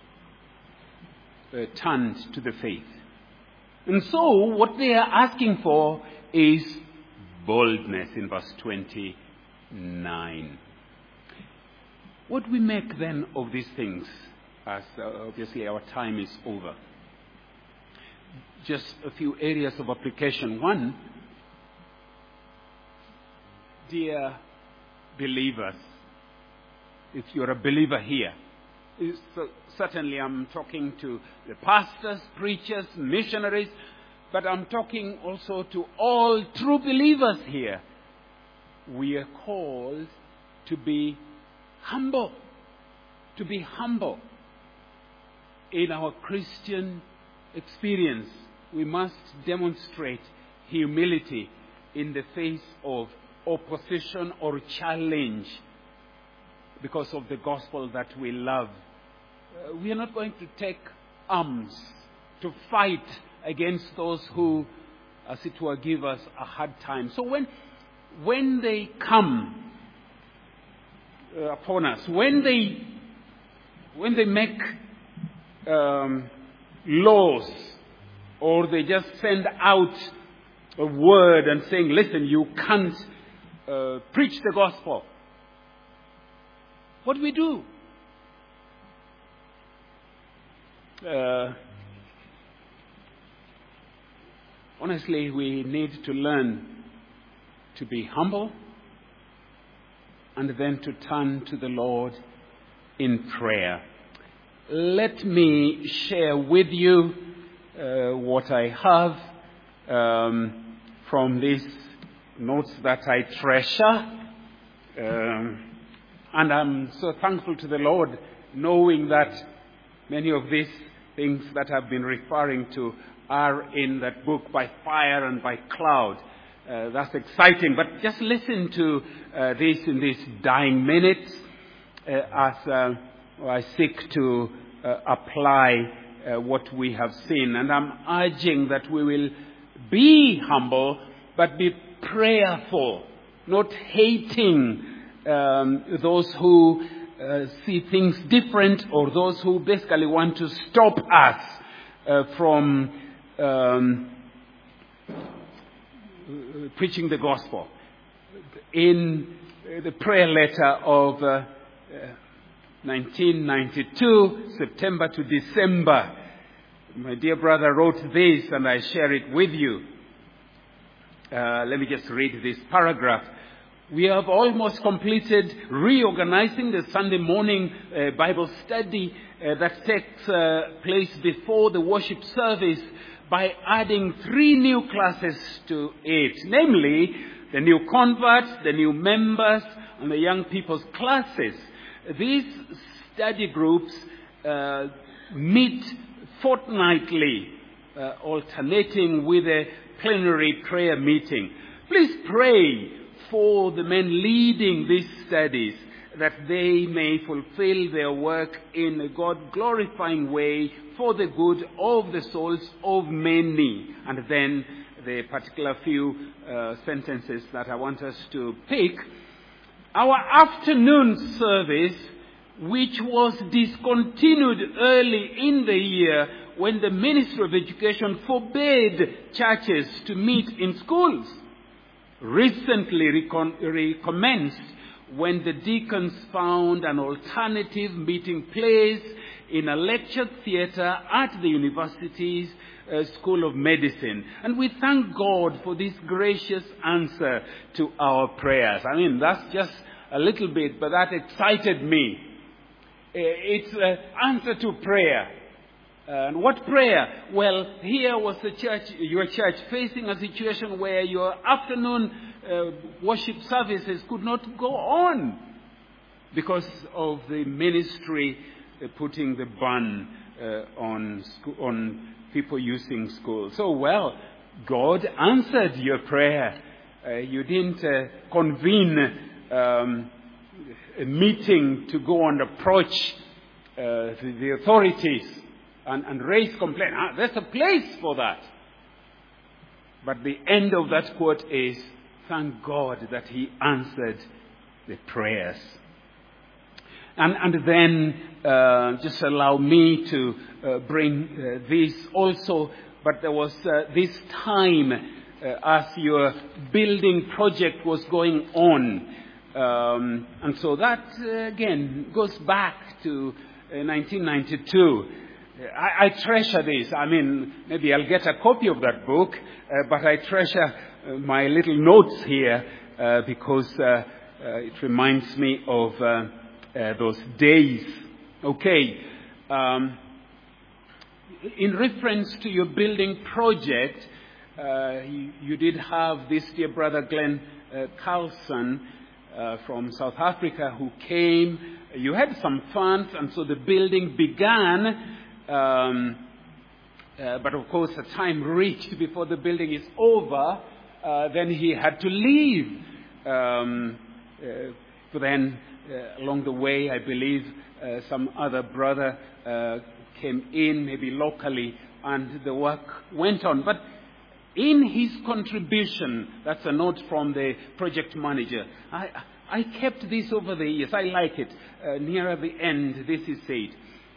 uh, turned to the faith. And so what they are asking for is boldness in verse twenty-nine. What do we make then of these things? As uh, obviously our time is over. Just a few areas of application. One, dear believers, if you're a believer here, so certainly I'm talking to the pastors, preachers, missionaries, but I'm talking also to all true believers here. We are called to be humble, to be humble. In our Christian experience, we must demonstrate humility in the face of opposition or challenge because of the gospel that we love. Uh, we are not going to take arms to fight against those who, as it were, give us a hard time. So when, when they come uh, upon us, when they, when they make um, laws, or they just send out a word and saying, listen, you can't uh, preach the gospel, what do we do? Uh, honestly, we need to learn to be humble and then to turn to the Lord in prayer. Let me share with you uh, what I have um, from these notes that I treasure. Um, and I'm so thankful to the Lord, knowing that many of these things that I've been referring to are in that book, By Fire and by Cloud. Uh, that's exciting. But just listen to uh, this in these dying minutes uh, as uh, I seek to uh, apply uh, what we have seen. And I'm urging that we will be humble, but be prayerful, not hating um, those who Uh, see things different, or those who basically want to stop us uh, from um, preaching the gospel. In the prayer letter of uh, uh, nineteen ninety-two, September to December, my dear brother wrote this, and I share it with you. Uh, let me just read this paragraph. We have almost completed reorganizing the Sunday morning uh, Bible study uh, that takes uh, place before the worship service by adding three new classes to it, namely the new converts, the new members, and the young people's classes. These study groups uh, meet fortnightly, uh, alternating with a plenary prayer meeting. Please pray for the men leading these studies, that they may fulfill their work in a God-glorifying way for the good of the souls of many. And then the particular few uh, sentences that I want us to pick. Our afternoon service, which was discontinued early in the year when the Ministry of Education forbade churches to meet in schools, recently recon- recommenced when the deacons found an alternative meeting place in a lecture theatre at the university's uh, School of Medicine. And we thank God for this gracious answer to our prayers. I mean, that's just a little bit, but that excited me. It's an answer to prayer. And what prayer? Well, here was the church, your church, facing a situation where your afternoon uh, worship services could not go on because of the ministry uh, putting the ban uh, on sco- on people using schools. So, well, God answered your prayer. Uh, you didn't uh, convene um, a meeting to go and approach uh, the, the authorities and, and raise complaint. Ah, there's a place for that. But the end of that quote is, thank God that He answered the prayers. And, and then uh, just allow me to uh, bring uh, this also. But there was uh, this time uh, as your building project was going on. Um, and so that, uh, again, goes back to uh, nineteen ninety-two. I, I treasure this. I mean, maybe I'll get a copy of that book, uh, but I treasure uh, my little notes here uh, because uh, uh, it reminds me of uh, uh, those days. Okay. Um, in reference to your building project, uh, you, you did have this dear brother Glenn uh, Carlson uh, from South Africa who came. You had some funds, and so the building began. Um, uh, but of course, the time reached before the building is over. Uh, then he had to leave. Um, uh, but then, uh, along the way, I believe uh, some other brother uh, came in, maybe locally, and the work went on. But in his contribution, that's a note from the project manager. I, I kept this over the years. I like it. Uh, near the end, this is said.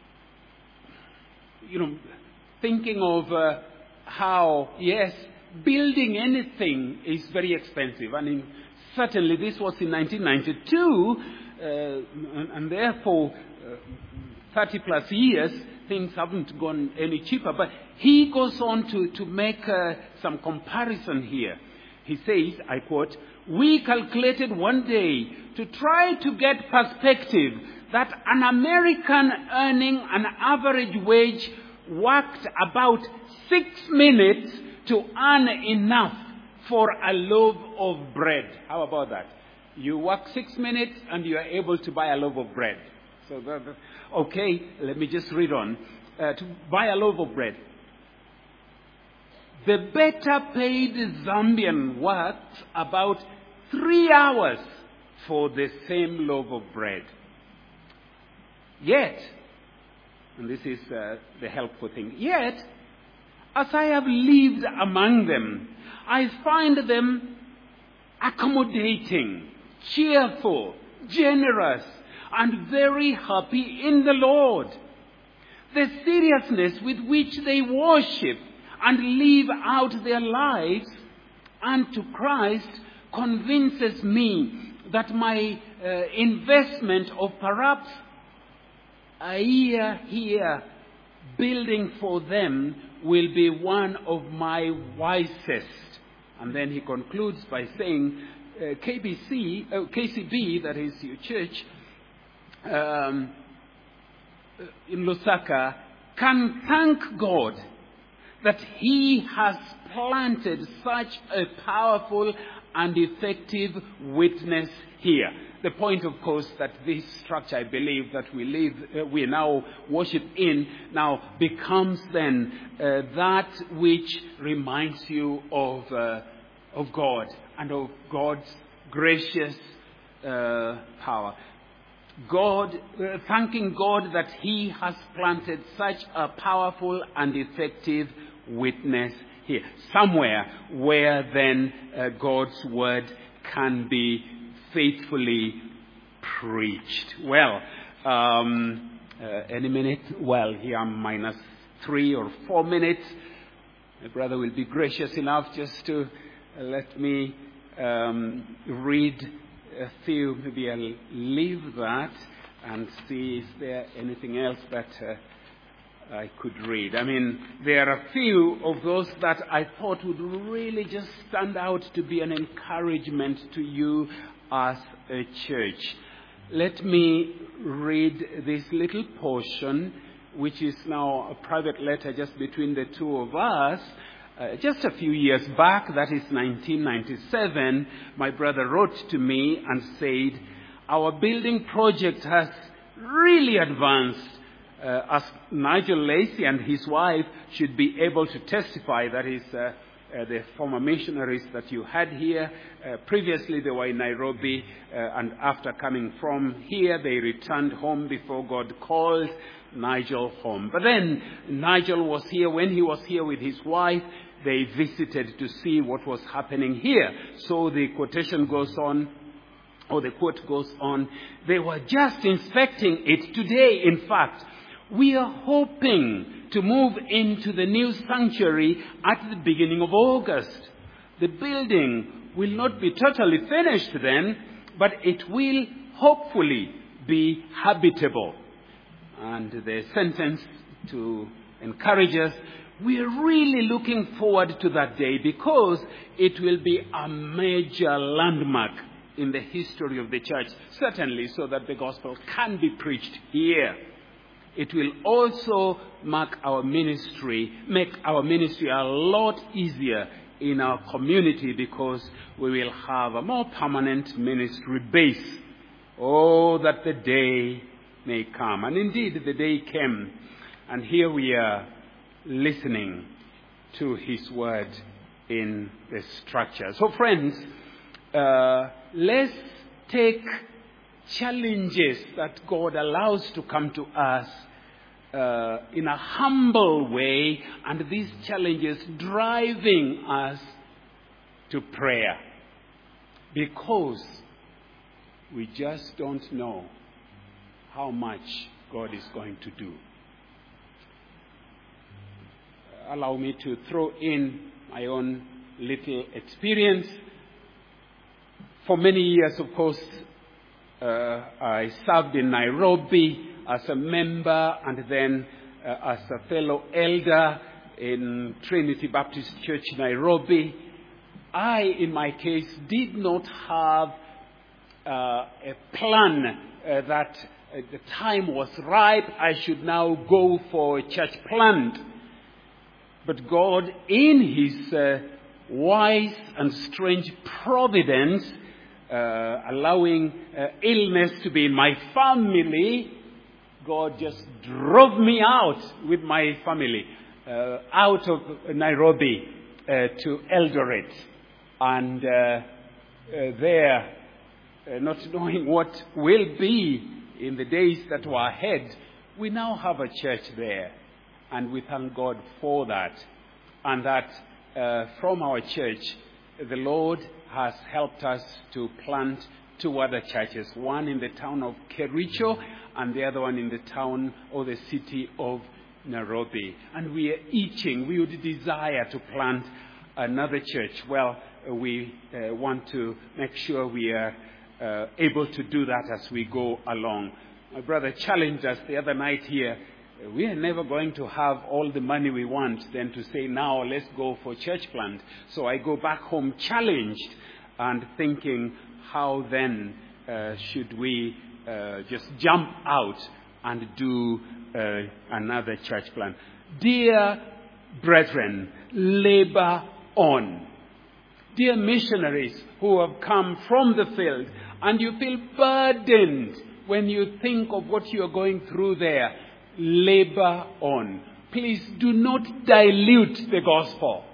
You know, thinking of uh, how, yes, building anything is very expensive. I mean, certainly this was in nineteen ninety-two, uh, and, and therefore, uh, thirty plus years, things haven't gone any cheaper. But he goes on to, to make uh, some comparison here. He says, I quote, "We calculated one day to try to get perspective that an American earning an average wage worked about six minutes to earn enough for a loaf of bread." How about that? You work six minutes and you are able to buy a loaf of bread. So, that, that, okay, let me just read on. Uh, to buy a loaf of bread. The better paid Zambian works about three hours for the same loaf of bread. Yet, and this is uh, the helpful thing, yet, as I have lived among them, I find them accommodating, cheerful, generous, and very happy in the Lord. The seriousness with which they worship and live out their lives unto Christ convinces me that my uh, investment of perhaps a year here building for them will be one of my wisest. And then he concludes by saying, uh, K B C, uh, K C B, that is your church, um, in Lusaka, can thank God that He has planted such a powerful and effective witness here. The point, of course, that this structure, I believe, that we live, uh, we now worship in, now becomes then uh, that which reminds you of uh, of God and of God's gracious uh, power. God, uh, thanking God that He has planted such a powerful and effective witness here, somewhere where then uh, God's word can be faithfully preached. Well, um, uh, any minute, well, here I'm minus three or four minutes. My brother will be gracious enough just to uh, let me um, read a few. Maybe I'll leave that and see is there anything else that uh, I could read. I mean, there are a few of those that I thought would really just stand out to be an encouragement to you as a church. Let me read this little portion, which is now a private letter just between the two of us. Uh, just a few years back, that is nineteen ninety-seven, my brother wrote to me and said, our building project has really advanced. Uh, as Nigel Lacey and his wife should be able to testify, that is uh, uh, the former missionaries that you had here. Uh, previously they were in Nairobi, uh, and after coming from here, they returned home before God called Nigel home. But then Nigel was here. When he was here with his wife, they visited to see what was happening here. So the quotation goes on, or the quote goes on, they were just inspecting it today, in fact. We are hoping to move into the new sanctuary at the beginning of August. The building will not be totally finished then, but it will hopefully be habitable. And the sentence to encourage us, we are really looking forward to that day because it will be a major landmark in the history of the church, certainly so that the gospel can be preached here. It will also mark our ministry, make our ministry a lot easier in our community because we will have a more permanent ministry base. Oh, that the day may come. And indeed, the day came. And here we are listening to his word in the structure. So friends, uh, let's take challenges that God allows to come to us uh, in a humble way, and these challenges driving us to prayer, because we just don't know how much God is going to do. Allow me to throw in my own little experience. For many years, of course, uh, I served in Nairobi as a member and then uh, as a fellow elder in Trinity Baptist Church, Nairobi. I, in my case, did not have uh, a plan uh, that uh, the time was ripe. I should now go for a church plant. But God, in his uh, wise and strange providence, uh, allowing uh, illness to be in my family, God just drove me out with my family uh, out of Nairobi uh, to Eldoret. And uh, uh, there, uh, not knowing what will be in the days that were ahead, we now have a church there. And we thank God for that. And that uh, from our church, the Lord has helped us to plant two other churches. One in the town of Kericho and the other one in the town or the city of Nairobi. And we are itching. We would desire to plant another church. Well, uh, we uh, want to make sure we are uh, able to do that as we go along. My brother challenged us the other night here. We are never going to have all the money we want then to say, now let's go for church plant. So I go back home challenged and thinking, how then uh, should we uh, just jump out and do uh, another church plant? Dear brethren, labor on. Dear missionaries who have come from the field and you feel burdened when you think of what you are going through there, labor on. Please do not dilute the gospel.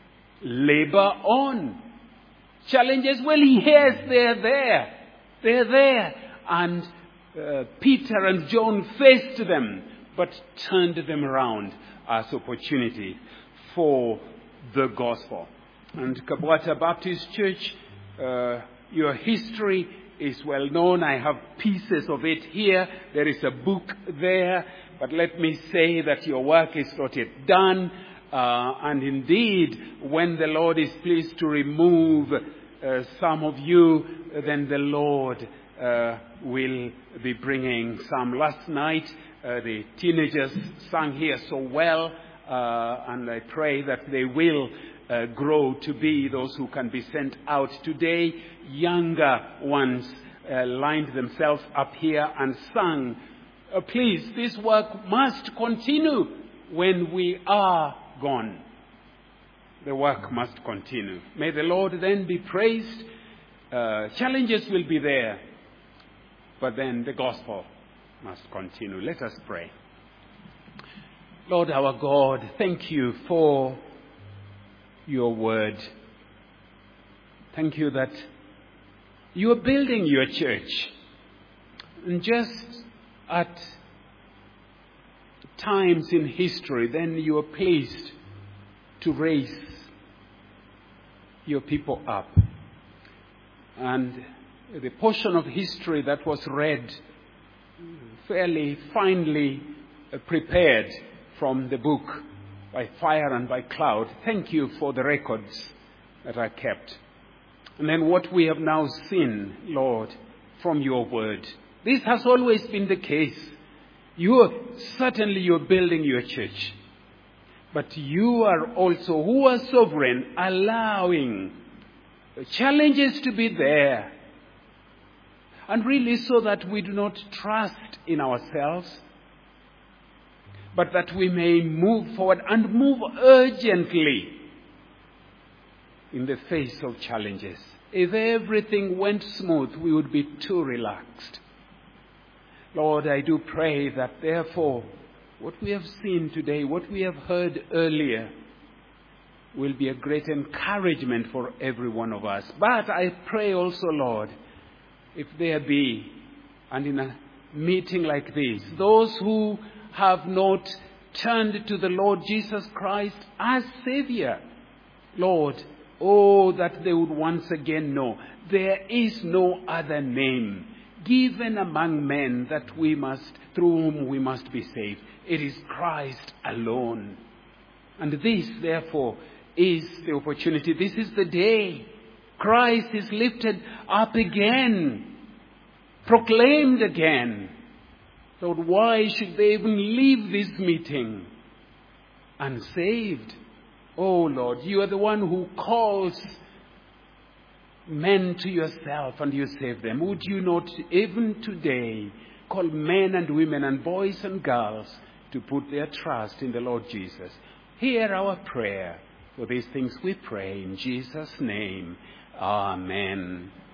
Labor on. Challenges, well, yes, they're there. They're there. And uh, Peter and John faced them, but turned them around as opportunity for the gospel. And Kabwata Baptist Church, uh, your history is well known. I have pieces of it here. There is a book there. But let me say that your work is not yet done. Uh, and indeed, when the Lord is pleased to remove uh, some of you, then the Lord uh, will be bringing some. Last night, uh, the teenagers sang here so well. Uh, and I pray that they will uh, grow to be those who can be sent out. Today, younger ones uh, lined themselves up here and sang. Uh, please, this work must continue when we are gone. The work must continue. May the Lord then be praised. Uh, challenges will be there, but then the gospel must continue. Let us pray. Lord our God, thank you for your word. Thank you that you are building your church. And just at times in history, then you are pleased to raise your people up. And the portion of history that was read, fairly finely prepared from the book by fire and by cloud, thank you for the records that are kept. And then what we have now seen, Lord, from your word. This has always been the case. You are, certainly you're building your church. But you are also, who are sovereign, allowing challenges to be there. And really so that we do not trust in ourselves, but that we may move forward and move urgently in the face of challenges. If everything went smooth, we would be too relaxed. Lord, I do pray that therefore, what we have seen today, what we have heard earlier, will be a great encouragement for every one of us. But I pray also, Lord, if there be, and in a meeting like this, those who have not turned to the Lord Jesus Christ as Savior, Lord, oh, that they would once again know there is no other name given among men that we must, through whom we must be saved. It is Christ alone. And this, therefore, is the opportunity. This is the day. Christ is lifted up again, proclaimed again. Lord, why should they even leave this meeting unsaved? Oh, Lord, you are the one who calls men to yourself and you save them. Would you not even today call men and women and boys and girls to put their trust in the Lord Jesus? Hear our prayer. For these things we pray in Jesus' name. Amen.